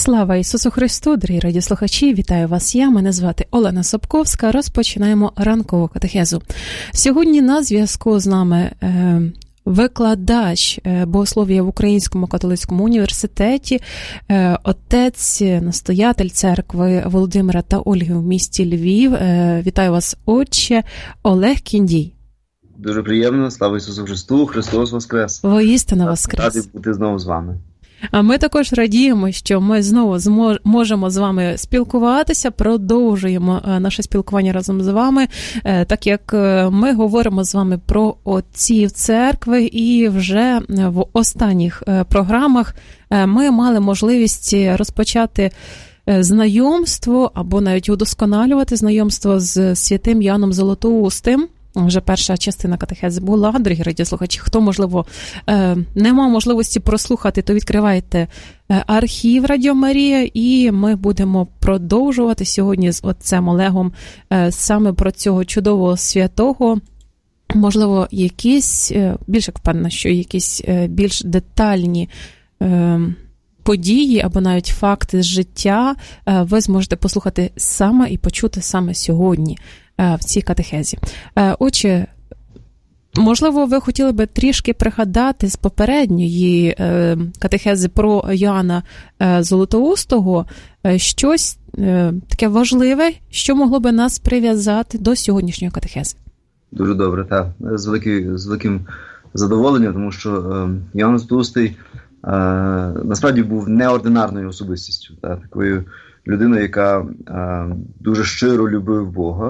Слава Ісусу Христу, дорогі радіослухачі, вітаю вас я, мене звати Олена Собковська, розпочинаємо ранкову катехезу. Сьогодні на зв'язку з нами викладач богослов'я в Українському католицькому університеті, отець, настоятель церкви Володимира та Ольги в місті Львів. Вітаю вас, отче, Олег Кіндій. Дуже приємно, слава Ісусу Христу, Христос Воскрес. Воістину Воскрес. Радий бути знову з вами. А ми також радіємо, що ми знову можемо з вами спілкуватися, продовжуємо наше спілкування разом з вами, так як ми говоримо з вами про отців церкви, і вже в останніх програмах ми мали можливість розпочати знайомство або навіть удосконалювати знайомство з святим Яном Золотоустим. Вже перша частина катехези була. Дорогі радіослухачі, хто, можливо, не мав можливості прослухати, то відкривайте архів Радіо Марія, і ми будемо продовжувати сьогодні з отцем Олегом саме про цього чудового святого. Можливо, якісь, більш як впевнена, що якісь більш детальні події або навіть факти з життя ви зможете послухати саме і почути саме сьогодні в цій катехезі. Отже, можливо, ви хотіли би трішки пригадати з попередньої катехези про Йоанна Золотоустого щось таке важливе, що могло би нас прив'язати до сьогоднішньої катехези. Дуже добре, так. З великим задоволенням, тому що Йоанн Золотоустий насправді був неординарною особистістю, такою людиною, яка дуже щиро любив Бога.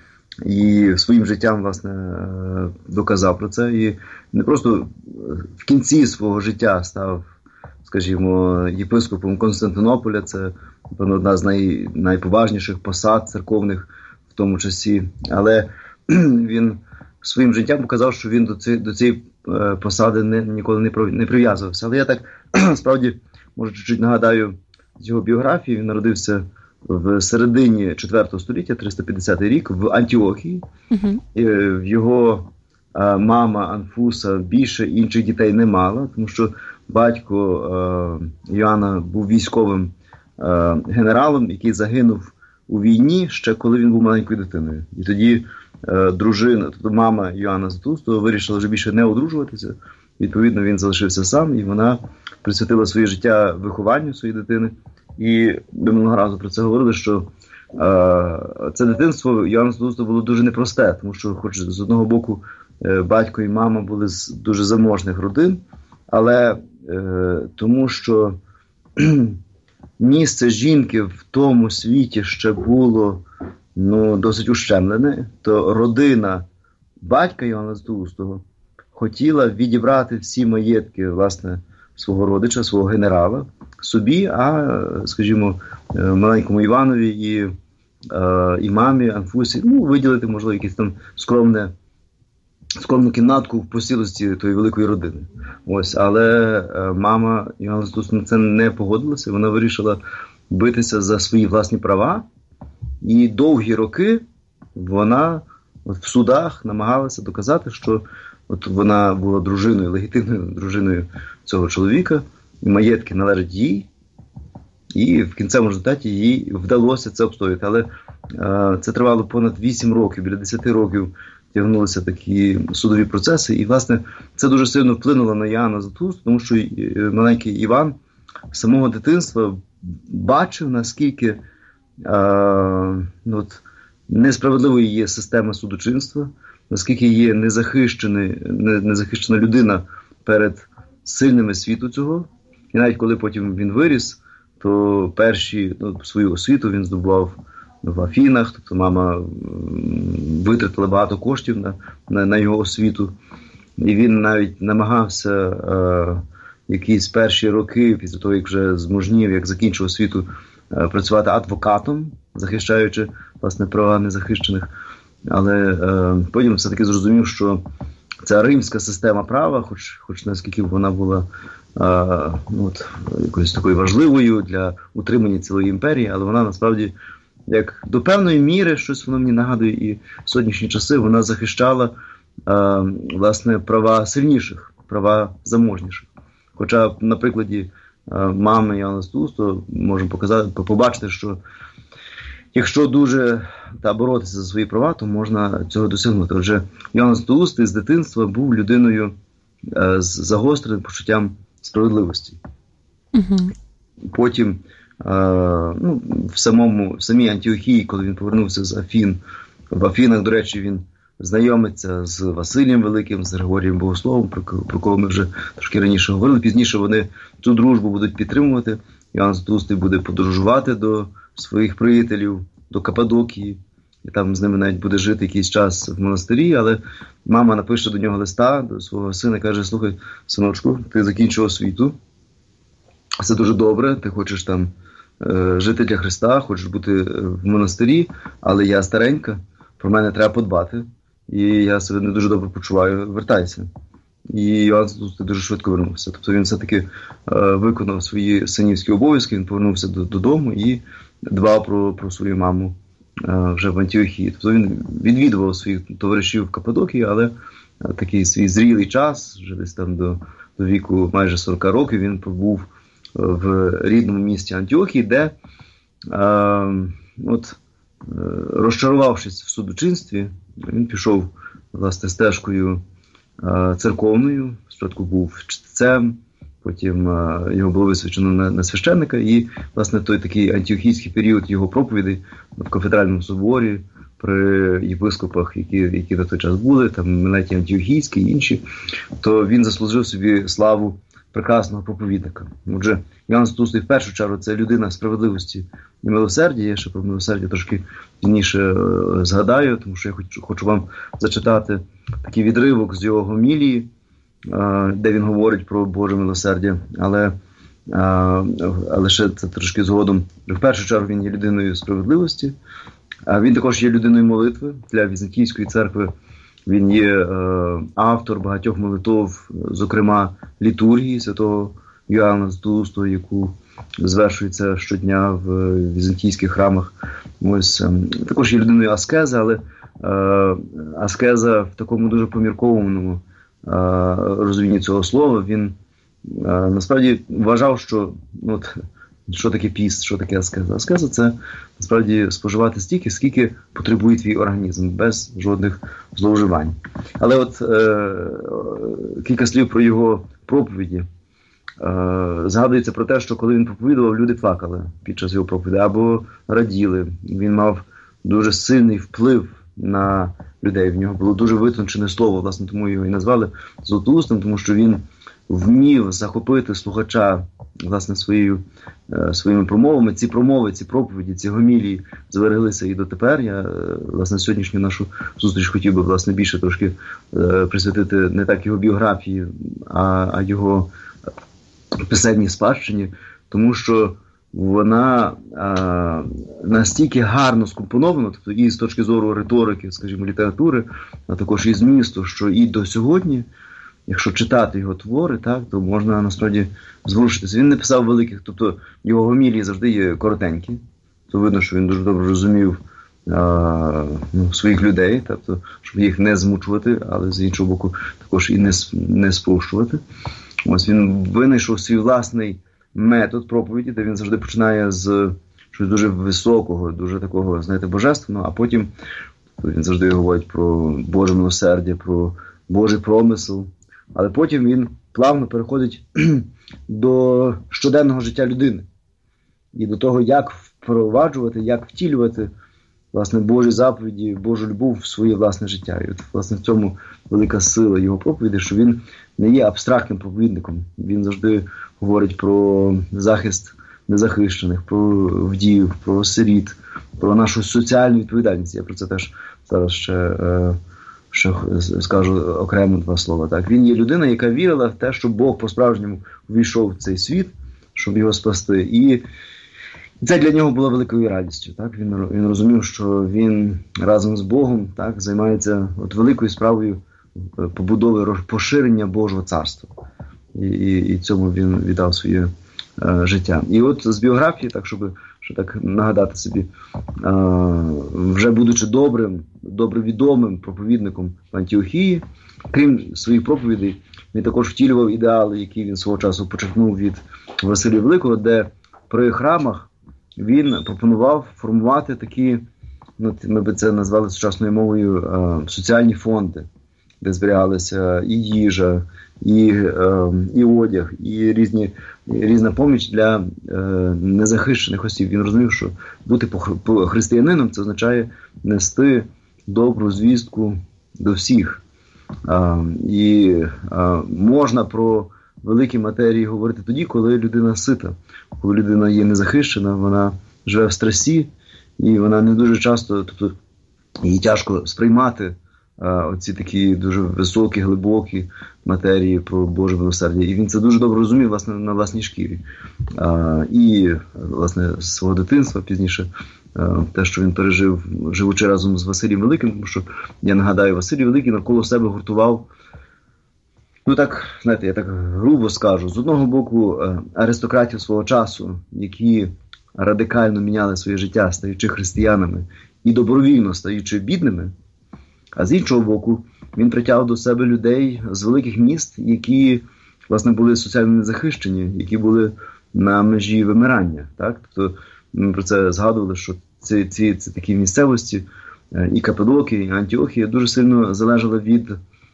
І своїм життям, власне, доказав про це. І не просто в кінці свого життя став, скажімо, єпископом Константинополя. Це, напевно, одна з найповажніших посад церковних в тому часі. Але він своїм життям показав, що він до цієї посади ніколи не прив'язувався. Але я так, справді, може, чуть-чуть нагадаю з його біографії. Він народився в середині 4 століття, 350 рік, в Антіохії. В його мама Анфуса більше інших дітей не мала, тому що батько Йоанна був військовим генералом, який загинув у війні ще коли він був маленькою дитиною. І тоді дружина, тобто мама Йоанна Златоустого, вирішила вже більше не одружуватися. Відповідно, він залишився сам, і вона присвятила своє життя вихованню своєї дитини. І ми минулого разу про це говорили, що це дитинство Йоанна Златоустого було дуже непросте, тому що, хоч з одного боку, батько і мама були з дуже заможних родин, але тому що місце жінки в тому світі ще було досить ущемлене, то родина батька Йоанна Златоустого хотіла відібрати всі маєтки, власне, свого родича, свого генерала, собі, а, скажімо, маленькому Іванові і мамі Анфусі, виділити, можливо, якусь там скромну кімнатку в посілості тої великої родини. Ось, але мама Йоанна Златоустого на це не погодилася, вона вирішила битися за свої власні права, і довгі роки вона в судах намагалася доказати, що от вона була дружиною, легітимною дружиною цього чоловіка, і маєтки належать їй, і в кінцевому результаті їй вдалося це обстояти. Але це тривало понад 8 років, біля 10 років тягнулися такі судові процеси, і, власне, це дуже сильно вплинуло на Йоанна Златоустого, тому що маленький Іван з самого дитинства бачив, наскільки несправедливою є система судочинства, наскільки є незахищена людина перед сильними світу цього. І навіть коли потім він виріс, то свою освіту він здобував в Афінах, тобто мама витратила багато коштів на його освіту. І він навіть намагався якісь перші роки, після того, як вже змужнів, як закінчив освіту, працювати адвокатом, захищаючи, власне, права незахищених. Але потім все-таки зрозумів, що ця римська система права, хоч наскільки вона була якоюсь такою важливою для утримання цілої імперії, але вона насправді, як до певної міри, щось воно мені нагадує і в сьогоднішні часи, вона захищала власне права сильніших, права заможніших. Хоча на прикладі мами Іоанна Златоустого можемо побачити, що якщо дуже боротися за свої права, то можна цього досягнути. Отже, Іоанн Златоустий з дитинства був людиною з загостреним почуттям справедливості. Потім в самій Антіохії, коли він повернувся з Афін, в Афінах, до речі, він знайомиться з Василієм Великим, з Григорієм Богословом, про кого ми вже трошки раніше говорили. Пізніше вони цю дружбу будуть підтримувати. Іоанн Златоустий буде подорожувати до своїх приятелів, до Каппадокії, і там з ними навіть буде жити якийсь час в монастирі, але мама напише до нього листа, до свого сина, каже: слухай, синочку, ти закінчив освіту, це дуже добре, ти хочеш там жити для Христа, хочеш бути в монастирі, але я старенька, про мене треба подбати, і я себе не дуже добре почуваю, вертайся. І Іоанн Златоустий дуже швидко вернувся. Тобто він все-таки виконав свої синівські обов'язки, він повернувся додому і дбав про свою маму вже в Антіохії. Тобто він відвідував своїх товаришів в Каппадокії, але такий свій зрілий час, вже десь там до віку майже 40 років, він побув в рідному місті Антіохії, де, розчарувавшись в судочинстві, він пішов, власне, стежкою церковною. Спочатку був чтецем, потім його було висвячено на священника, і, власне, той такий антіохійський період його проповідей в кафедральному соборі при єпископах, які на той час були, там Мелетій Антіохійський і інші, то він заслужив собі славу прекрасного проповідника. Отже, Іоанн Златоустий в першу чергу це людина справедливості і милосердя. Я ще про милосердя трошки пізніше згадаю, тому що я хочу вам зачитати такий відривок з його гомілії, де він говорить про Боже милосердя, але ще це трошки згодом. В першу чергу він є людиною справедливості, а він також є людиною молитви для Візантійської церкви. Він є автор багатьох молитов, зокрема літургії святого Іоанна Златоустого, яку звершується щодня в візантійських храмах. Також є людиною аскези, але аскеза в такому дуже поміркованому розумінні цього слова. Він насправді вважав, що таке піст, що таке аскеза. Аскеза – це насправді споживати стільки, скільки потребує твій організм, без жодних зловживань. Але кілька слів про його проповіді. Згадується про те, що коли він проповідував, люди плакали під час його проповіді або раділи. Він мав дуже сильний вплив на людей. В нього було дуже витончене слово, власне, тому його і назвали Златоустим, тому що він вмів захопити слухача, власне, своїми промовами. Ці промови, ці проповіді, ці гомілії збереглися і дотепер. Я, власне, сьогоднішню нашу зустріч хотів би, власне, більше трошки присвятити не так його біографії, а його писемній спадщині, тому що вона настільки гарно скомпонована, тобто і з точки зору риторики, скажімо, літератури, а також і змісту, що і до сьогодні, якщо читати його твори, так, то можна насправді зворушитися. Він не писав великих, тобто його гомілії завжди є коротенькі, то видно, що він дуже добре розумів своїх людей, тобто, щоб їх не змучувати, але з іншого боку також і не спрощувати. Ось він винайшов свій власний метод проповіді, де він завжди починає з щось дуже високого, дуже такого, знаєте, божественного, а потім він завжди говорить про Боже милосердя, про Божий промисел, але потім він плавно переходить до щоденного життя людини і до того, як впроваджувати, як втілювати, власне, Божі заповіді, Божу любов в своє власне життя. І от, власне, в цьому велика сила його проповіді, що він не є абстрактним проповідником. Він завжди говорить про захист незахищених, про вдів, про сиріт, про нашу соціальну відповідальність. Я про це теж зараз ще скажу окремо два слова. Так, він є людина, яка вірила в те, що Бог по-справжньому увійшов в цей світ, щоб його спасти. І це для нього було великою радістю. Так? Він розумів, що він разом з Богом, так, займається великою справою побудови, поширення Божого царства. І цьому він віддав своє життя. І от з біографії, так, щоб що так нагадати собі, вже будучи добре відомим проповідником в Антіохії, крім своїх проповідей, він також втілював ідеали, які він свого часу почерпнув від Василія Великого, де при храмах він пропонував формувати такі, ми би це назвали сучасною мовою, соціальні фонди, де зберігалися і їжа, і одяг, і різна поміч для незахищених осіб. Він розумів, що бути християнином – це означає нести добру звістку до всіх. І можна про великі матерії говорити тоді, коли людина сита, коли людина є незахищена, вона живе в стресі, і вона не дуже часто, тобто їй тяжко сприймати оці такі дуже високі, глибокі матерії про Боже милосердя. І він це дуже добре розумів, власне, на власній шкірі. І, власне, з свого дитинства пізніше, те, що він пережив, живучи разом з Василієм Великим, тому що, я нагадаю, Василій Великий навколо себе гуртував, так, знаєте, я так грубо скажу, з одного боку аристократів свого часу, які радикально міняли своє життя, стаючи християнами, і добровільно стаючи бідними, а з іншого боку, він притягав до себе людей з великих міст, які, власне, були соціально незахищені, які були на межі вимирання. Так? Тобто, ми про це згадували, що ці такі місцевості, і Каппадокія, і Антіохія, дуже сильно залежали від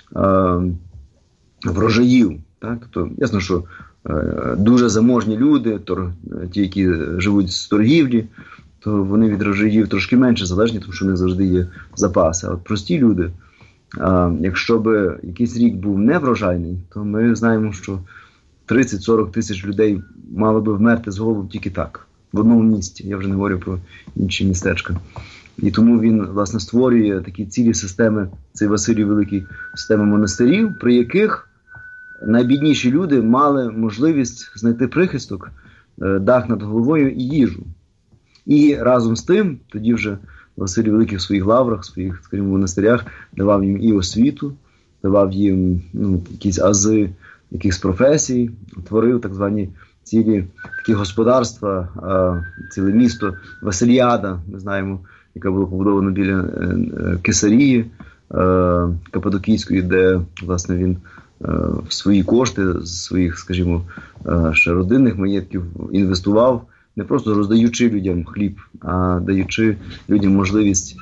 врожаїв. Так? Тобто, ясно, що дуже заможні люди, ті, які живуть з торгівлі, то вони від врожаїв трошки менше залежні, тому що у них завжди є запаси. А от прості люди, якщо б якийсь рік був неврожайний, то ми знаємо, що 30-40 тисяч людей мало би вмерти з голоду тільки так, в одному місті. Я вже не говорю про інші містечка. І тому він, власне, створює такі цілі системи, цей Василій Великий, системи монастирів, при яких найбідніші люди мали можливість знайти прихисток, дах над головою і їжу. І разом з тим, тоді вже Василій Великий в своїх лаврах, в своїх, скажімо, монастирях давав їм і освіту, давав їм якісь ази якихось професій, творив так звані цілі такі господарства, ціле місто Василіада, ми знаємо, яка була побудована біля Кесарії Каппадокійської, де, власне, він в свої кошти з своїх, скажімо, ще родинних маєтків інвестував, не просто роздаючи людям хліб, а даючи людям можливість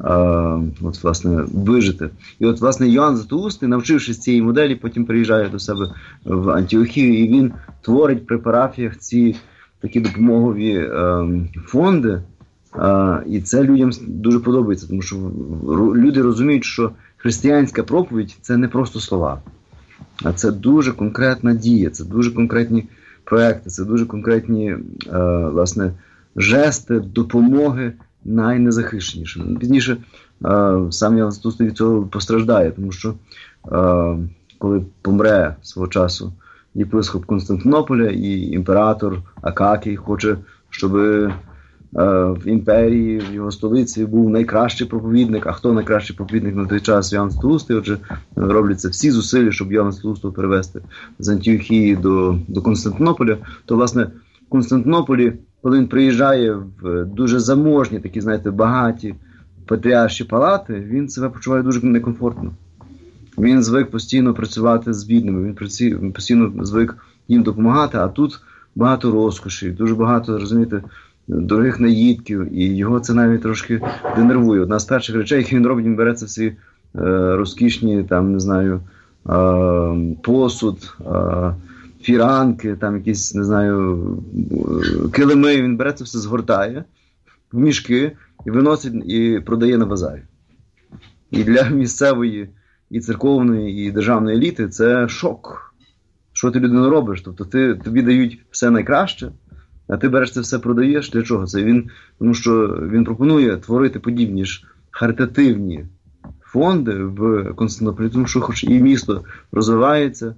власне, вижити. І от, власне, Йоанн Златоустий, навчившись цієї моделі, потім приїжджає до себе в Антіохію, і він творить при парафіях ці такі допомогові фонди, і це людям дуже подобається, тому що люди розуміють, що християнська проповідь – це не просто слова, а це дуже конкретна дія, це дуже конкретні проекти, це дуже конкретні, власне, жести допомоги найнезахищенішим. Пізніше сам Йоанн Златоустий від цього постраждає, тому що коли помре свого часу єпископ Константинополя і імператор Акакій хоче, щоб в імперії, в його столиці був найкращий проповідник. А хто найкращий проповідник на той час? Йоанн Златоустий. Отже, робляться всі зусилля, щоб Йоанна Златоустого перевести з Антіохії до Константинополя. То, власне, в Константинополі, коли він приїжджає в дуже заможні, такі, знаєте, багаті патріарші палати, він себе почуває дуже некомфортно. Він звик постійно працювати з бідними, він постійно звик їм допомагати, а тут багато розкоші, дуже багато, розумієте, дорогих наїдків, і його це навіть трошки денервує. Одна з перших речей, які він робить, він бере це всі розкішні, там, не знаю, посуд, фіранки, там якісь, не знаю, килими, він бере це все, згортає в мішки і виносить і продає на базарі. І для місцевої і церковної, і державної еліти це шок. Що ти, людину, робиш? Тобто тобі дають все найкраще, а ти береш це все, продаєш. Для чого це? Тому що він пропонує творити подібні ж харитативні фонди в Константинополі, тому що хоч і місто розвивається,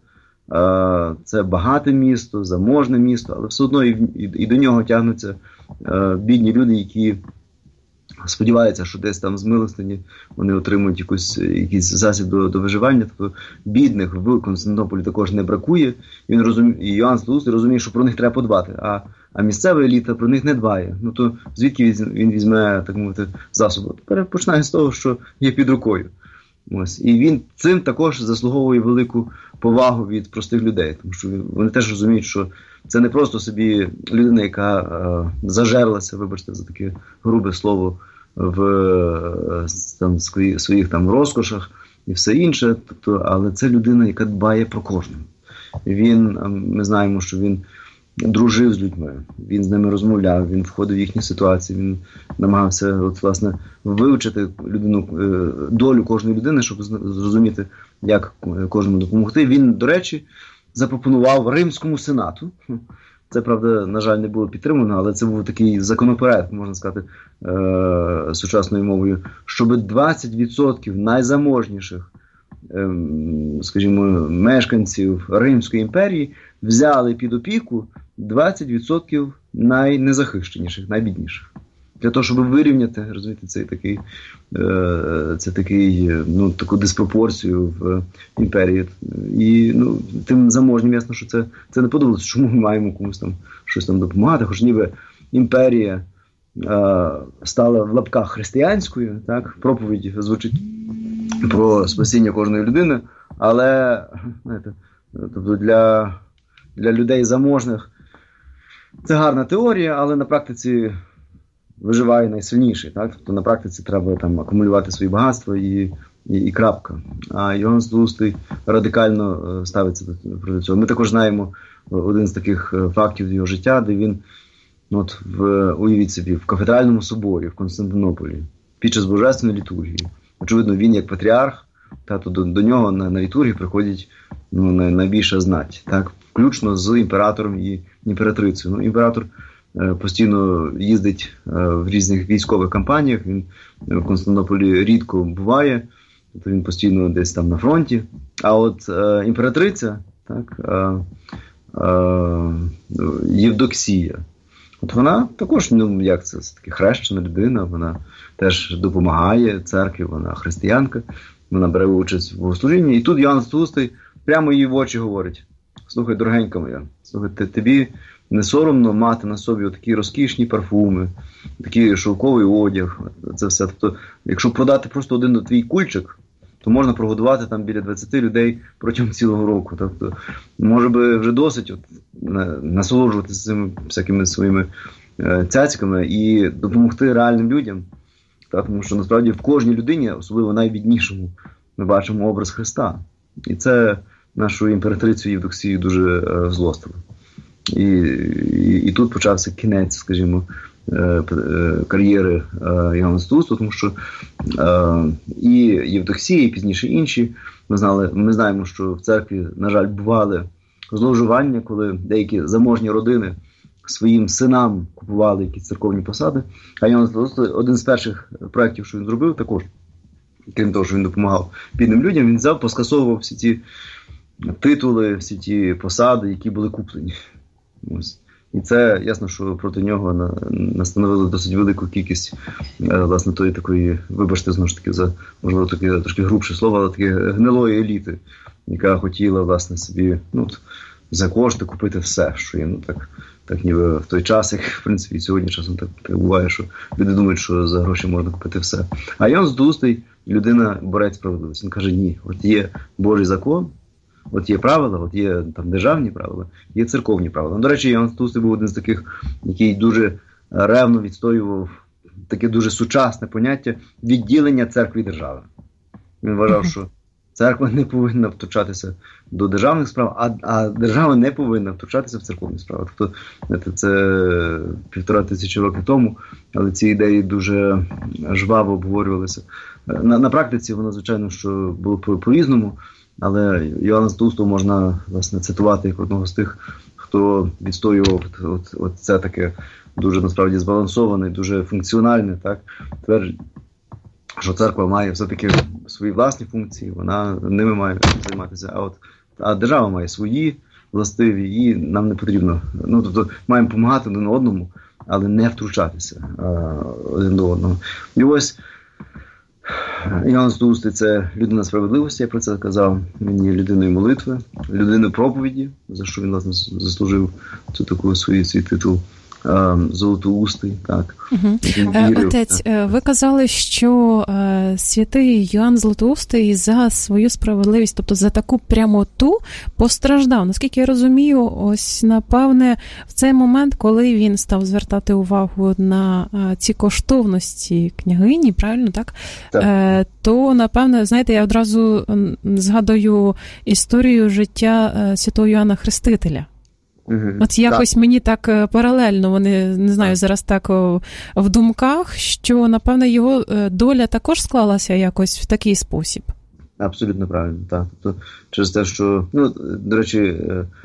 це багате місто, заможне місто, але все одно і до нього тягнуться бідні люди, які сподіваються, що десь там з милостині вони отримують якийсь засіб до виживання. Тобто бідних в Константинополі також не бракує. І Йоанн Златоустий розуміє, що про них треба подбати, а місцева еліта про них не дбає. Ну то звідки він візьме, так мовити, засоби? Тепер починає з того, що є під рукою. Ось. І він цим також заслуговує велику повагу від простих людей, тому що вони теж розуміють, що це не просто собі людина, яка зажерлася, вибачте за таке грубе слово, в своїх там розкошах і все інше, тобто, але це людина, яка дбає про кожного. Ми знаємо, що він дружив з людьми, він з ними розмовляв, він входив в їхні ситуації, він намагався власне вивчити долю кожної людини, щоб зрозуміти, як кожному допомогти. Він, до речі, запропонував Римському сенату, це, правда, на жаль, не було підтримано, але це був такий законопроект, можна сказати, сучасною мовою, щоб 20% найзаможніших, скажімо, мешканців Римської імперії взяли під опіку 20% найнезахищеніших, найбідніших. Для того, щоб вирівняти, розумієте, таку диспропорцію в імперії. І тим заможнім ясно, що це не подобається. Чому ми маємо комусь там щось там допомагати? Хоч ніби імперія стала в лапках християнською, так, проповідь звучить про спасіння кожної людини, але знаєте, тобто для людей заможних це гарна теорія, але на практиці виживає найсильніший. Так? Тобто на практиці треба там акумулювати свої багатства і крапка. А Йоанн Златоустий радикально ставиться проти цього. Ми також знаємо один з таких фактів його життя, де він, уявіть собі, в кафедральному соборі в Константинополі під час божественної літургії. Очевидно, він як патріарх, то до нього на літургію приходять найбільша знать, так? Включно з імператором і імператрицею. Імператор постійно їздить в різних військових кампаніях, він в Константинополі рідко буває, тобто він постійно десь там на фронті. А от імператриця, так, Євдоксія, от вона також, це таки хрещена людина, вона теж допомагає церкві, вона християнка, вона бере участь в богослужінні. І тут Йоанн Златоустий прямо їй в очі говорить: слухай, дорогенька моя, слухай, тобі не соромно мати на собі такі розкішні парфуми, такий шовковий одяг, це все. Тобто, якщо продати просто один твій кульчик, то можна прогодувати там біля 20 людей протягом цілого року. Тобто, може би вже досить насолоджуватися цими всякими своїми цяцьками і допомогти реальним людям. Так? Тому що насправді в кожній людині, особливо найбіднішому, ми бачимо образ Христа. І це нашу імператрицю Євдоксію дуже злостило. І тут почався кінець, скажімо, кар'єри Йоанна Златоустого, тому що і Євдоксія, і пізніше інші, ми знаємо, що в церкві, на жаль, бували зловживання, коли деякі заможні родини своїм синам купували якісь церковні посади. А Йоанн Златоустий, один з перших проєктів, що він зробив, також, крім того, що він допомагав бідним людям, він поскасовував всі ті титули, всі ті посади, які були куплені. Ось. І це ясно, що проти нього настановили досить велику кількість, власне, тої такої, вибачте, знову ж таки, за, можливо, таке трошки грубше слово, але таке гнилої еліти, яка хотіла, власне, собі, за кошти купити все, що є, так ніби в той час, як, в принципі, і сьогодні часом так буває, що люди думають, що за гроші можна купити все. А Йоанн Златоустий, людина, борець справедливості. Він каже: ні, от є Божий закон, от є правила, от є там державні правила, є церковні правила. До речі, Йоанн Златоустий був один з таких, який дуже ревно відстоював таке дуже сучасне поняття відділення церкви і держави. Він вважав, що церква не повинна втручатися до державних справ, а держава не повинна втручатися в церковні справи. Тобто, це 1500 років тому, але ці ідеї дуже жваво обговорювалися. На практиці воно, звичайно, що було по-різному, але Йоанна Златоустого можна, власне, цитувати як одного з тих, хто відстоював от це таке дуже, насправді, збалансоване, дуже функціональне, так, твердження, що церква має все-таки свої власні функції, вона ними має займатися, а держава має свої властиві, і нам не потрібно, тобто маємо допомагати один одному, але не втручатися один до одного. І ось Іоанн Златоустий – це людина справедливості, я про це казав. Він є людиною молитви, людиною проповіді, за що він, власне, заслужив цю таку свій титул Золотоустий. Так. Угу. Отець, ви казали, що святий Іоанн Златоустий за свою справедливість, тобто за таку прямоту постраждав. Наскільки я розумію, ось, напевне, в цей момент, коли він став звертати увагу на ці коштовності княгині, правильно, так? Так. То, напевне, знаєте, я одразу згадую історію життя святого Йоанна Хрестителя. От якось мені так паралельно, вони, не знаю, зараз так в думках, що, напевне, його доля також склалася якось в такий спосіб. Абсолютно правильно, так. Тобто, через те, що, до речі,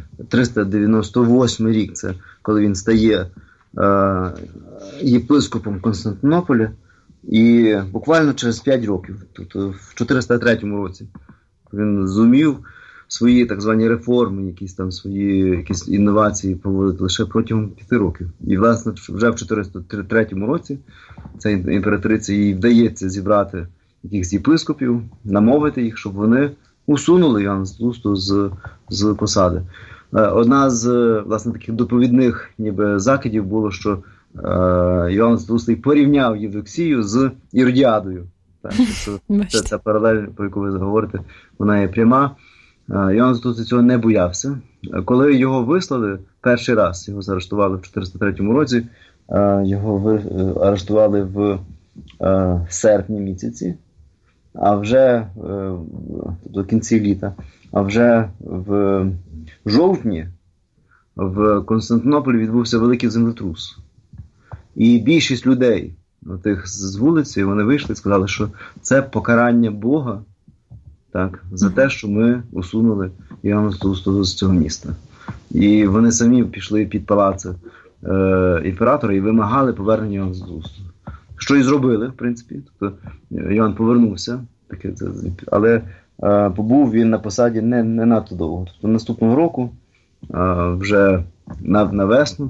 398 рік, це коли він стає єпископом Константинополя, і буквально через 5 років, тобто в 403 році, він зумів свої так звані реформи, якісь інновації проводити лише протягом 5 років. І, власне, вже в 403 році ця імператриця їй вдається зібрати якихось єпископів, намовити їх, щоб вони усунули Іоанна Златоустого з посади. Одна з, власне, таких доповідних ніби закидів було, що Іоанн Златоустий порівняв Євдоксію з Іродіадою. Ця паралель, про яку ви говорите, вона є пряма. Іоанн Златоустий цього не боявся. Коли його вислали перший раз, його заарештували в 403 році, його арештували в серпні місяці, а вже до кінці літа, а вже в жовтні в Константинополі відбувся великий землетрус. І більшість людей тих з вулиці, вони вийшли і сказали, що це покарання Бога, так, за те, що ми усунули Іоанна Златоустого з цього міста. І вони самі пішли під палац імператора і вимагали повернення Іоанна Златоустого. Що і зробили, в принципі. Тобто Іоанн повернувся, але побув він на посаді не надто довго. Тобто наступного року, вже на весну,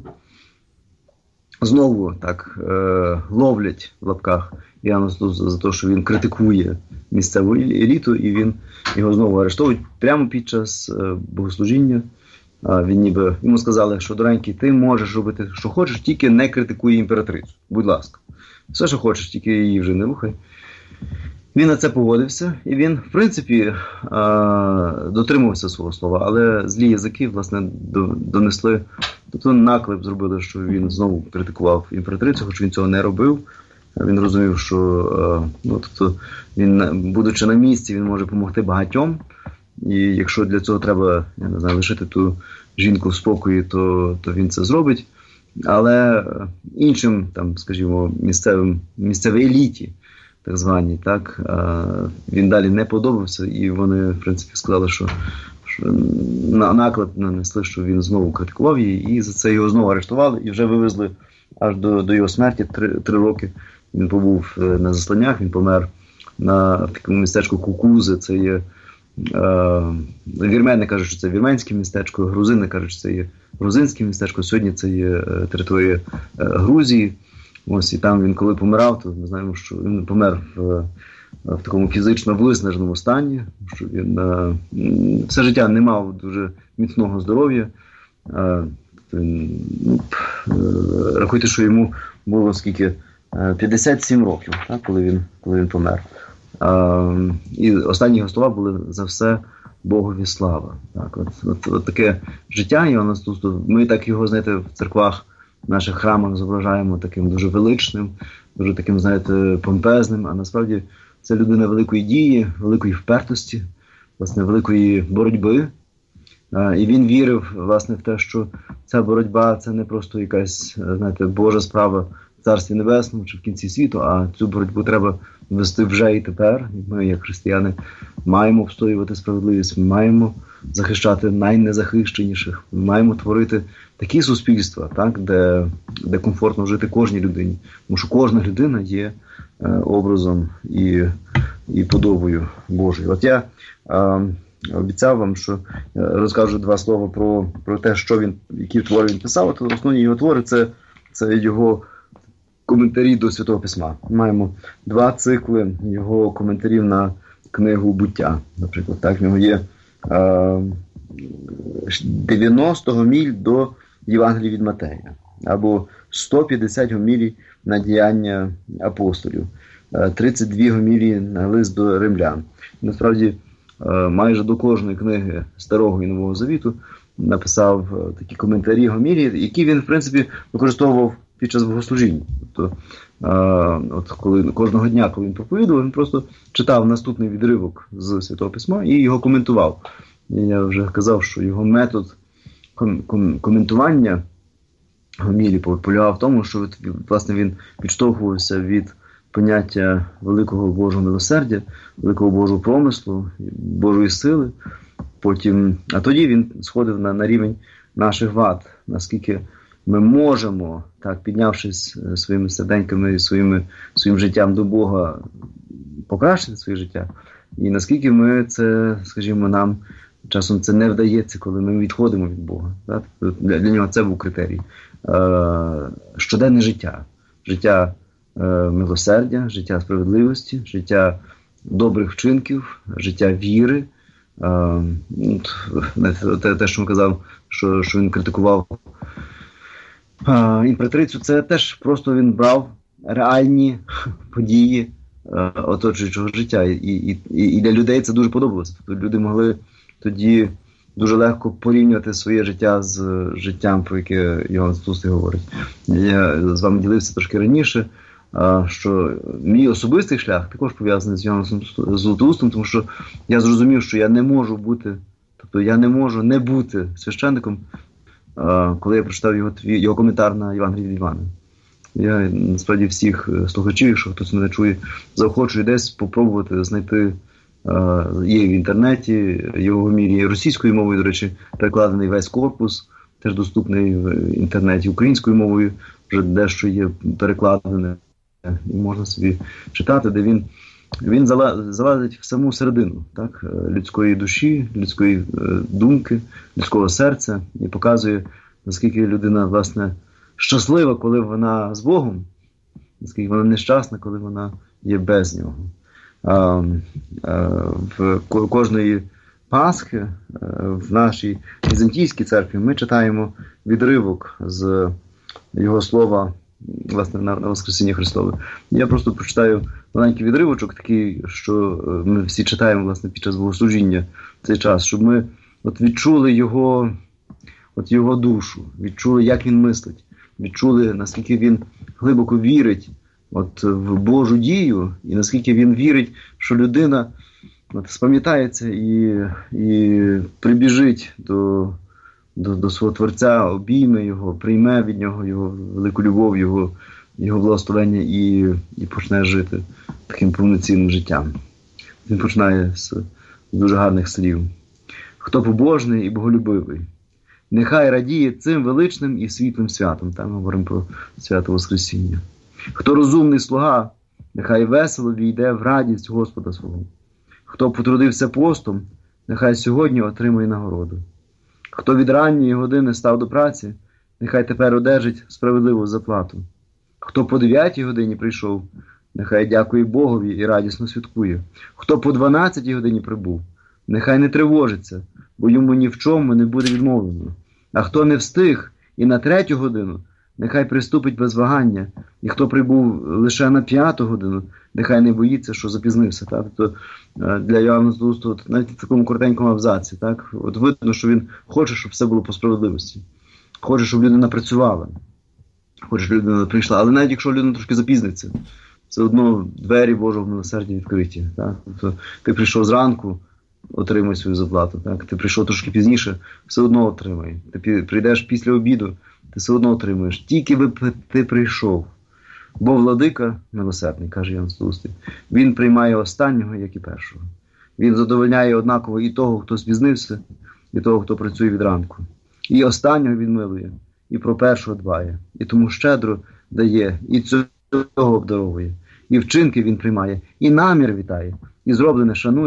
знову так ловлять в лапках Іоанна Златоустого за те, що він критикує місцеву еліту, і його знову арештовують прямо під час богослужіння. Йому сказали, що, доренький, ти можеш робити, що хочеш, тільки не критикуй імператрицю. Будь ласка. Все, що хочеш, тільки її вже не рухай. Він на це погодився, і він, в принципі, дотримувався свого слова, але злі язики, власне, донесли, тобто наклеп зробили, що він знову критикував імператрицю, хоч він цього не робив. Він розумів, що, тобто, він, будучи на місці, він може допомогти багатьом, і якщо для цього треба, я не знаю, лишити ту жінку в спокої, то він це зробить. Але іншим, там, скажімо, місцевій еліті, так званій, так, він далі не подобався, і вони, в принципі, сказали, що наклеп нанесли, що він знову критикував її, і за це його знову арештували, і вже вивезли аж до його смерті 3 роки. Він побув на засланнях, він помер в такому містечку Кукузи, це є, вірмени кажуть, що це вірменське містечко, грузини кажуть, що це є грузинське містечко, сьогодні це є територія Грузії. Ось, і там він, коли помирав, то ми знаємо, що він помер в такому фізично виснаженому стані, що він все життя не мав дуже міцного здоров'я. Рахуйте, що йому було скільки? 57 років, так, коли він помер. І останні його слова були: за все Богові слава. Так, от таке життя Іоанна Златоустого. Ми так його, знаєте, в церквах, в наших храмах зображаємо таким дуже величним, дуже таким, знаєте, помпезним, а насправді це людина великої дії, великої впертості, власне, великої боротьби. І він вірив, власне, в те, що ця боротьба – це не просто якась, знаєте, Божа справа в Царстві Небесному чи в кінці світу, а цю боротьбу треба вести вже і тепер. І ми, як християни, маємо встоювати справедливість, ми маємо захищати найнезахищеніших, ми маємо творити такі суспільства, так, де комфортно жити кожній людині. Тому що кожна людина є образом і подобою Божою. От я обіцяв вам, що розкажу 2 слова про те, які твори він писав. От основні його твори – це це його коментарі до Святого Письма. Маємо 2 цикли його коментарів на книгу «Буття». Наприклад, так, в нього є 90 гоміль до Євангелії від Матея, або 150 гомілій на діяння апостолів, 32 гомілії на лист до римлян. Насправді, майже до кожної книги Старого і Нового Завіту написав такі коментарі гомілії, які він, в принципі, використовував під час богослужіння. Тобто, кожного дня, коли він проповідував, він просто читав наступний відривок з Святого Письма і його коментував. І я вже казав, що його метод коментування гомілії полягав в тому, що власне він відштовхувався від поняття великого Божого милосердя, великого Божого промислу, Божої сили. А тоді він сходив на рівень наших вад, наскільки ми можемо, так, піднявшись своїми серденьками і своїм життям до Бога, покращити своє життя. І наскільки ми це, скажімо, нам часом це не вдається, коли ми відходимо від Бога. Так? Для нього це був критерій. Щоденне життя. Життя милосердя, життя справедливості, життя добрих вчинків, життя віри. Те, що він казав, що він критикував імператрицю, це теж просто він брав реальні події оточуючого життя. І для людей це дуже подобалося. Тобто люди могли тоді дуже легко порівнювати своє життя з життям, про яке Йоанн Златоустий говорить. Я з вами ділився трошки раніше, що мій особистий шлях також пов'язаний з Йоанном Златоустом, тому що я зрозумів, що я не можу не бути священником, коли я прочитав його коментар на Євангелії від Івана. Я, насправді, всіх слухачів, якщо хтось мене чує, заохочую десь спробувати знайти, є в інтернеті, його гомілії російською мовою, до речі, перекладений весь корпус, теж доступний в інтернеті українською мовою, вже дещо є перекладене, і можна собі читати, де він залазить в саму середину, так, людської душі, людської думки, людського серця, і показує, наскільки людина, власне, щаслива, коли вона з Богом, наскільки вона нещасна, коли вона є без Нього. В кожної Пасхи в нашій Візантійській церкві ми читаємо відривок з його слова, власне, на Воскресіння Христове. Я просто прочитаю маленький відривочок, такий, що ми всі читаємо, власне, під час богослужіння в цей час, щоб ми відчули його душу, відчули, як він мислить, відчули, наскільки він глибоко вірить в Божу дію, і наскільки він вірить, що людина спам'ятається і прибіжить до свого Творця, обійме його, прийме від нього його велику любов, його благословення і почне жити таким повноцінним життям. Він починає з дуже гарних слів. Хто побожний і боголюбивий, нехай радіє цим величним і світлим святом. Там ми говоримо про свято Воскресіння. Хто розумний слуга, нехай весело війде в радість Господа свого. Хто потрудився постом, нехай сьогодні отримує нагороду. Хто від ранньої години став до праці, нехай тепер одержить справедливу заплату. Хто по 9 годині прийшов, нехай дякує Богові і радісно святкує. Хто по 12 годині прибув, нехай не тривожиться, бо йому ні в чому не буде відмовлено. А хто не встиг і на 3 годину, нехай приступить без вагання. І хто прибув лише на 5 годину, нехай не боїться, що запізнився. Так? Тобто для Йоанна Златоустого, навіть в такому коротенькому абзаці, так? От видно, що він хоче, щоб все було по справедливості. Хоче, щоб людина працювала. Хоче, щоб людина прийшла. Але навіть якщо людина трошки запізниться, все одно двері Божого милосердя відкриті. Так? Тобто ти прийшов зранку, отримай свою заплату. Так? Ти прийшов трошки пізніше, все одно отримай. Ти прийдеш після обіду, ти все одно отримуєш. Тільки би ти прийшов. Бо владика милосердний, каже Йоанн Златоустий. Він приймає останнього, як і першого. Він задовольняє однаково і того, хто спізнився, і того, хто працює від ранку. І останнього він милує, і про першого дбає. І тому щедро дає, і цього обдаровує. І вчинки він приймає, і намір вітає, і зроблене шанує,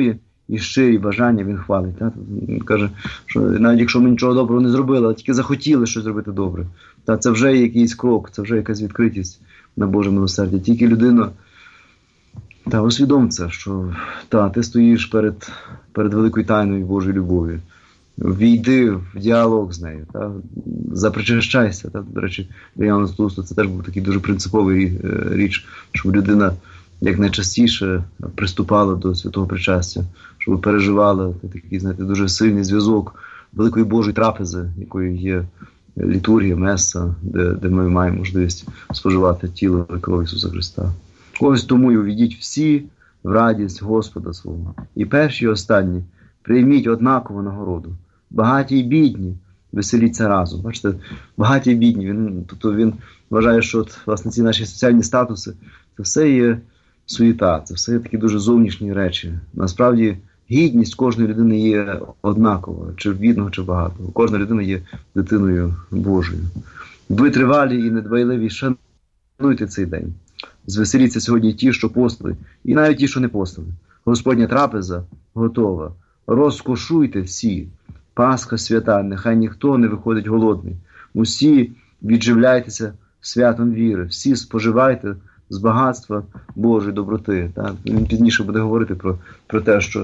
і щирі бажання він хвалить. Так? Він каже, що навіть якщо ми нічого доброго не зробили, а тільки захотіли щось зробити добре, так? Це вже якийсь крок, це вже якась відкритість на Боже милосердя. Тільки людина усвідом це, що ти стоїш перед великою тайною Божої любові. Війди в діалог з нею, запричащайся. До речі, для Іоанна Златоустого це теж був такий дуже принциповий річ, щоб людина як найчастіше приступала до святого причастя, щоб переживала такий, знаєте, дуже сильний зв'язок великої Божої трапези, якою є літургія, меса, де ми маємо можливість споживати тіло і кров Ісуса Христа. Ось тому й увійдіть всі в радість Господа свого. І перші, і останні прийміть однакову нагороду. Багаті й бідні, веселіться разом. Бачите, багаті й бідні. Він вважає, що власне ці наші соціальні статуси, це все є суєта, це все є такі дуже зовнішні речі. Насправді, гідність кожної людини є однакова, чи бідного, чи багатого. Кожна людина є дитиною Божою. Ви тривалі і недбайливі, шануйте цей день. Звеселіться сьогодні ті, що постили, і навіть ті, що не постили. Господня трапеза готова. Розкошуйте всі. Пасха свята, нехай ніхто не виходить голодний. Усі відживляйтеся святом віри. Всі споживайте з багатства Божої доброти. Так? Він пізніше буде говорити про те, що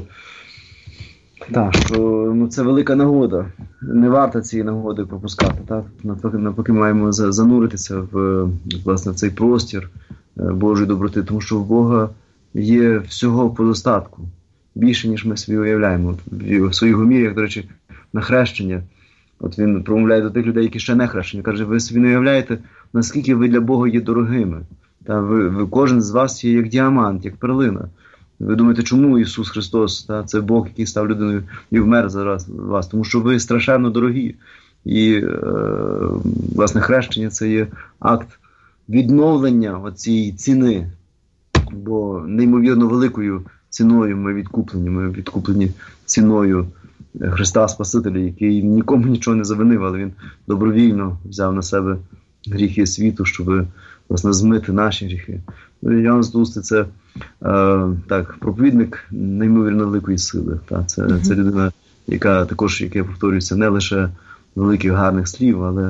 це велика нагода. Не варто цієї нагоди пропускати. Так? Навпаки, ми маємо зануритися в цей простір Божої доброти, тому що в Бога є всього по достатку. Більше, ніж ми собі уявляємо. В своїх гоміліях, до речі, на хрещення, він промовляє до тих людей, які ще не хрещені. Каже, ви собі не уявляєте, наскільки ви для Бога є дорогими. Кожен з вас є як діамант, як перлина. Ви думаєте, чому Ісус Христос, це Бог, який став людиною і вмер за вас? Тому що ви страшенно дорогі. І, власне, хрещення – це є акт відновлення цієї ціни, бо неймовірно великою ціною ми відкуплені ціною Христа Спасителя, який нікому нічого не завинив, але Він добровільно взяв на себе гріхи світу, щоб, власне, змити наші гріхи. Іоанн Златоустий – це проповідник неймовірно великої сили. Це людина, яка також, як я повторююся, не лише великих гарних слів, але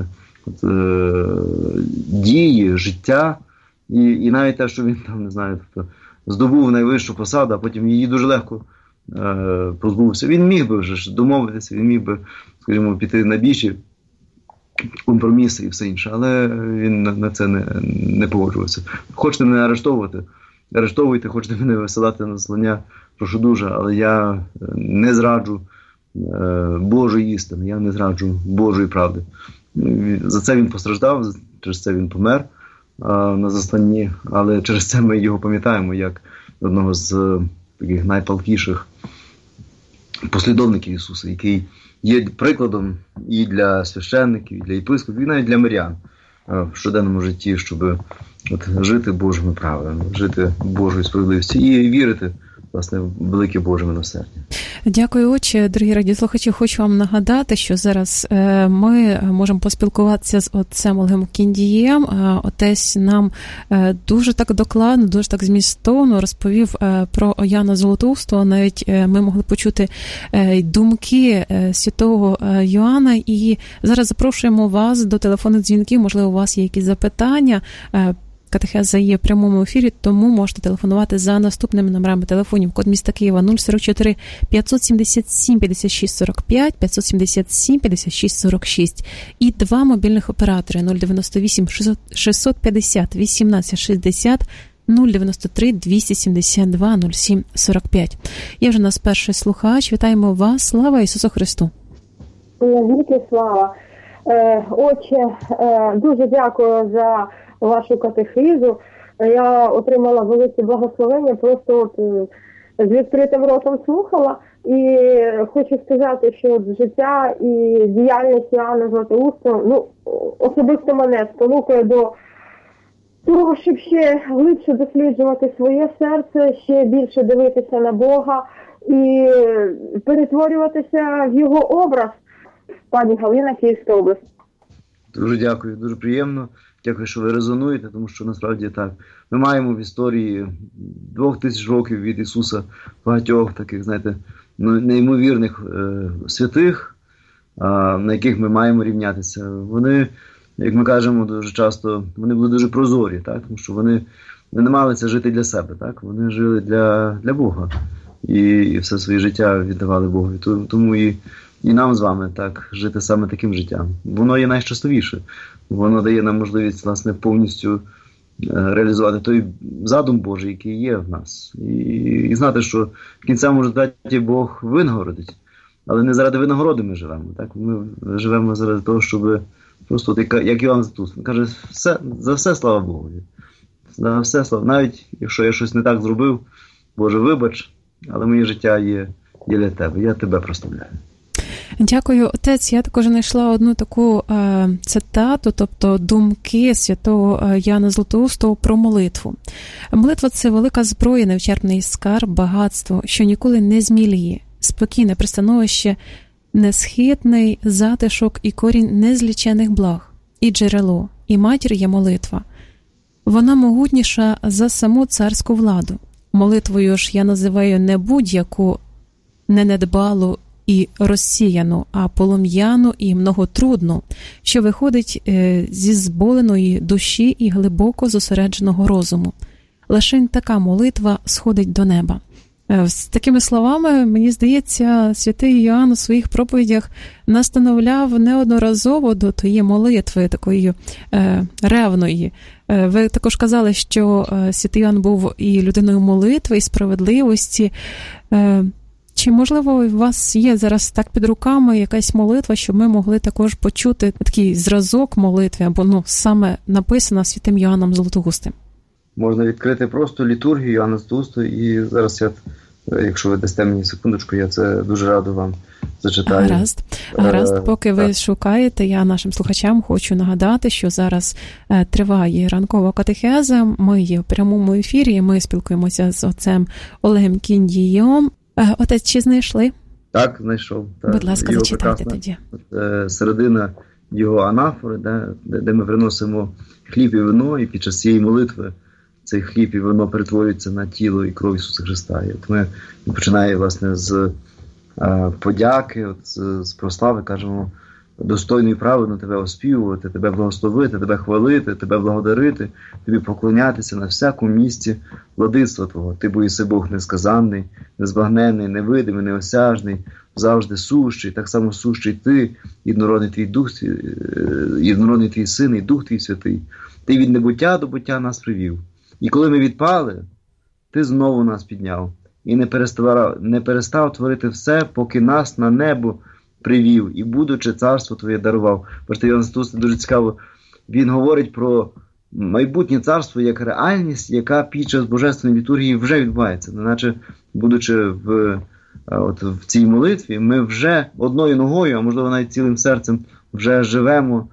дії, життя і навіть те, що він здобув найвищу посаду, а потім її дуже легко позбувся. Він міг би вже домовитися, він міг би, скажімо, піти на більші компроміси і все інше, але він на це не погоджувався. Хочете мене арештовуйте, хочете мене висилати на заслання, прошу дуже, але я не зраджу Божої істини, я не зраджу Божої правди. За це він постраждав, через це він помер на засланні, але через це ми його пам'ятаємо як одного з таких найпалкіших послідовників Ісуса, який є прикладом і для священників, і для єпископів, і навіть для мирян в щоденному житті, щоб жити Божими правилами, жити Божою справедливістю і вірити, власне, в велике Боже милосердя. Дякую, отче. Дорогі радіослухачі, хочу вам нагадати, що зараз ми можемо поспілкуватися з отцем Олегом Кіндієм. Отець нам дуже так докладно, дуже так змістовно розповів про Іоанна Златоустого. Навіть ми могли почути думки святого Йоанна. І зараз запрошуємо вас до телефонних дзвінків. Можливо, у вас є якісь запитання. Катехеза є в прямому ефірі, тому можете телефонувати за наступними номерами телефонів. Код міста Києва 044 577 56 45, 577 56 46 і два мобільних оператори 098 650 18 60, 093 272 07 45. Є вже у нас перший слухач. Вітаємо вас. Слава Ісусу Христу! Віки слава! Отче, дуже дякую за вашу катехизу. Я отримала велике благословення, просто з відкритим ротом слухала. І хочу сказати, що життя і діяльність Іоанна Златоустого, особисто мене спонукує до того, щоб ще глибше досліджувати своє серце, ще більше дивитися на Бога і перетворюватися в його образ. Пані Галина, Київська область. Дуже дякую, дуже приємно. Дякую, що ви резонуєте, тому що насправді так. Ми маємо в історії 2000 років від Ісуса багатьох таких, неймовірних святих, на яких ми маємо рівнятися. Вони, як ми кажемо дуже часто, вони були дуже прозорі, так? Тому що вони не мали це жити для себе, так? Вони жили для Бога і все своє життя віддавали Богу. Тому і нам з вами так жити саме таким життям. Воно є найщасливіше. Воно дає нам можливість, власне, повністю реалізувати той задум Божий, який є в нас. І знати, що в кінцевому результаті Бог винагородить. Але не заради винагороди ми живемо. Так? Ми живемо заради того, щоб просто, як Іоанн Златоустий, каже, за все слава Богу. За все слава. Навіть якщо я щось не так зробив, Боже, вибач, але моє життя є для тебе. Я тебе прославляю. Дякую, отець. Я також знайшла одну таку цитату, тобто думки святого Іоанна Златоустого про молитву. Молитва – це велика зброя, невичерпний скарб, багатство, що ніколи не зміліє, спокійне пристановище, несхитний затишок і корінь незлічених благ, і джерело, і матір є молитва. Вона могутніша за саму царську владу. Молитвою ж я називаю не будь-яку ненедбалу і розсіяну, а полум'яну і многотрудну, що виходить зі зболеної душі і глибоко зосередженого розуму. Лишень така молитва сходить до неба. З такими словами, мені здається, святий Іоанн у своїх проповідях настановляв неодноразово до тієї молитви, такої ревної. Ви також казали, що святий Іоанн був і людиною молитви, і справедливості. Чи, можливо, у вас є зараз так під руками якась молитва, щоб ми могли також почути такий зразок молитви, або саме написана святим Іоанном Златоустим? Можна відкрити просто літургію Іоанна Златоустого, і зараз якщо ви дасте мені секундочку, я це дуже радо вам зачитаю. Гаразд. Поки ви шукаєте, я нашим слухачам хочу нагадати, що зараз триває ранкова катехеза. Ми є в прямому ефірі, і ми спілкуємося з отцем Олегом Кіндієм. Отець, чи знайшли? Так, знайшов. Так. Будь ласка, зачитайте тоді. Середина його анафори, де ми приносимо хліб і вино, і під час цієї молитви цей хліб і вино перетворюються на тіло і кров Ісуса Христа. І от ми починаємо, власне, з подяки, з прослави, кажемо, достойно і правильно тебе оспівувати, тебе благословити, тебе хвалити, тебе благодарити, тобі поклонятися на всякому місці владицтва Твого. Ти бо єси Бог несказанний, незбагненний, невидимий, неосяжний, завжди сущий, так само сущий Ти, єдинородний Твій Дух, єдинородний Твій Син і Дух Твій Святий. Ти від небуття до буття нас привів. І коли ми відпали, Ти знову нас підняв. І не перестав творити все, поки нас на небо привів і, будучи, царство Твоє дарував. Бачите, Іоанн Златоустий дуже цікаво. Він говорить про майбутнє царство як реальність, яка під час Божественної літургії вже відбувається. Неначе, будучи в цій молитві, ми вже одною ногою, а можливо навіть цілим серцем, вже живемо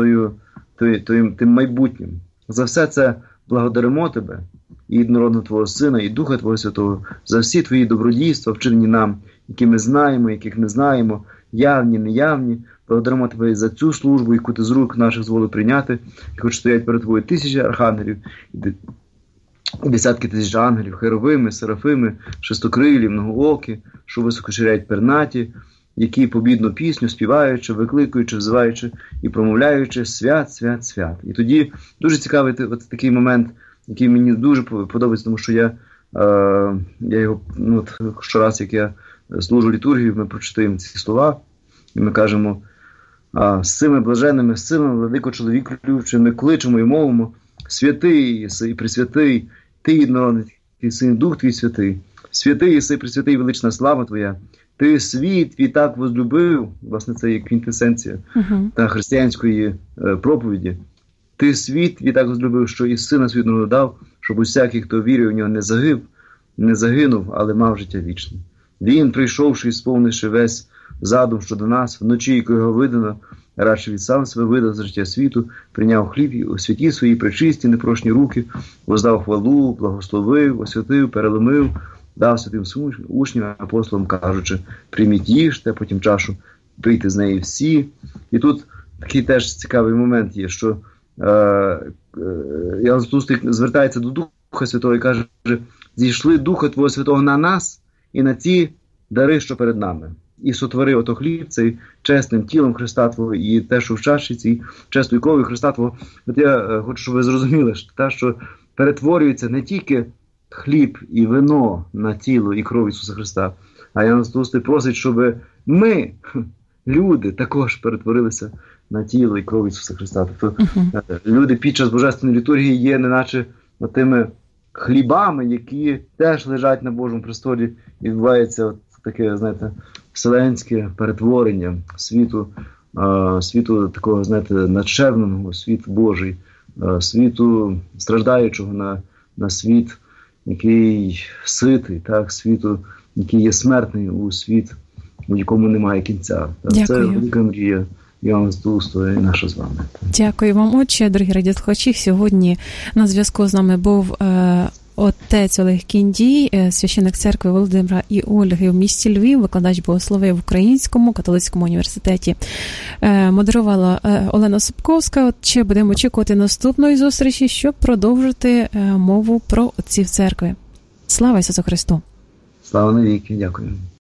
тим майбутнім. За все це благодаримо Тебе, і єдинородного Твого Сина, і Духа Твого Святого, за всі Твої добродійства, вчинені нам, які ми знаємо, яких не знаємо, явні, неявні. Благодаримо Тебе за цю службу, яку Ти з рук наших зволив прийняти, і хоч стоять перед Тобою тисячі архангелів, і десятки тисяч ангелів, херовими, серафими, шестокрилі, многоокі, що високо ширяють пернаті, які побідну пісню, співаючи, викликуючи, взиваючи і промовляючи «Свят, свят, свят». І тоді дуже цікавий такий момент, який мені дуже подобається, тому що я його, щораз, як я служу літургію, ми прочитаємо ці слова, і ми кажемо: з цими блаженними силами, владико чоловіку любче, ми кличемо і мовимо: святий єси і пресвятий, Ти єдинородний Твій Син, Дух Твій Святий, святий єси, пресвятий, велична слава Твоя, Ти світ Твій так возлюбив, власне, це є квінтесенція та християнської проповіді. Ти світ Твій так возлюбив, що і Сина світного дав, щоб усякий, хто вірив в Нього, не загинув, але мав життя вічне. Він, прийшовши і сповнивши весь задум щодо нас, вночі, яку його видано, радше від сам себе видав за життя світу, прийняв хліб і у святі свої пречисті, непрошні руки, воздав хвалу, благословив, освятив, переломив, дав святим учням, апостолам, кажучи: прийміть, їжте, потім чашу, пийте з неї всі. І тут такий теж цікавий момент є, що Іоанн Златоустий звертається до Духа Святого і каже: зійшли Духа Твого Святого на нас і на ті дари, що перед нами. І сотвори ото хліб, цей чесним тілом Христа Твого, і те, що в чаші цій чесною кров'ю Христа Твого. От я хочу, щоб ви зрозуміли, що перетворюється не тільки хліб і вино на тіло і кров Ісуса Христа, а Іоанн Златоустий просить, щоб ми, люди, також перетворилися на тіло і кров Ісуса Христа. Тобто люди під час Божественної літургії є неначе тими хлібами, які теж лежать на Божому престолі, і відбувається от таке, знаєте, вселенське перетворення світу такого, знаєте, надшевного, світ Божий, світу страждаючого на світ, який ситий, так, світу, який є смертний, у світ, у якому немає кінця. Це велика мрія Іоанна Златоустого і наша з вами. Дякую вам, отче. Дорогі радіослухачі, сьогодні на зв'язку з нами був отець Олег Кіндій, священник церкви Володимира і Ольги в місті Львів, викладач богослов'я в Українському католицькому університеті. Модерувала Олена Собковська. Отче, будемо очікувати наступної зустрічі, щоб продовжити мову про отців церкви. Слава Ісусу Христу! Слава навіки! Дякую!